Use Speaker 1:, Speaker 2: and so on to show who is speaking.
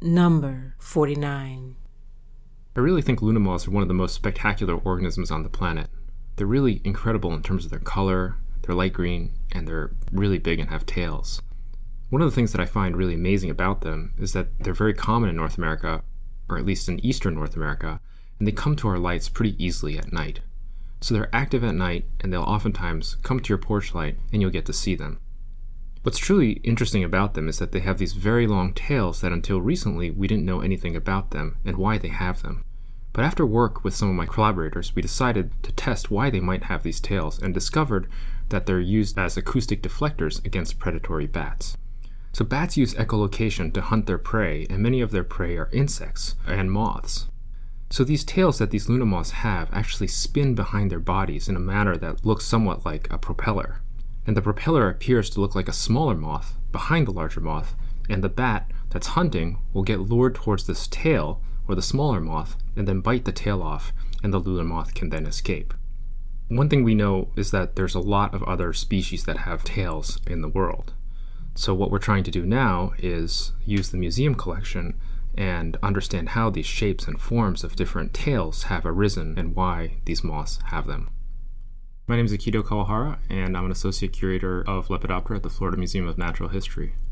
Speaker 1: Number 49.
Speaker 2: I really think Luna moths are one of the most spectacular organisms on the planet. They're really incredible in terms of their color, they're light green, and they're really big and have tails. One of the things that I find really amazing about them is that they're very common in North America, or at least in eastern North America, and they come to our lights pretty easily at night. So they're active at night, and they'll oftentimes come to your porch light, and you'll get to see them. What's truly interesting about them is that they have these very long tails that until recently we didn't know anything about them and why they have them. But after work with some of my collaborators, we decided to test why they might have these tails and discovered that they're used as acoustic deflectors against predatory bats. So bats use echolocation to hunt their prey, and many of their prey are insects and moths. So these tails that these Luna moths have actually spin behind their bodies in a manner that looks somewhat like a propeller. And the propeller appears to look like a smaller moth behind the larger moth, and the bat that's hunting will get lured towards this tail, or the smaller moth, and then bite the tail off, and the Luna moth can then escape. One thing we know is that there's a lot of other species that have tails in the world. So what we're trying to do now is use the museum collection and understand how these shapes and forms of different tails have arisen and why these moths have them. My name is Akito Kawahara, and I'm an associate curator of Lepidoptera at the Florida Museum of Natural History.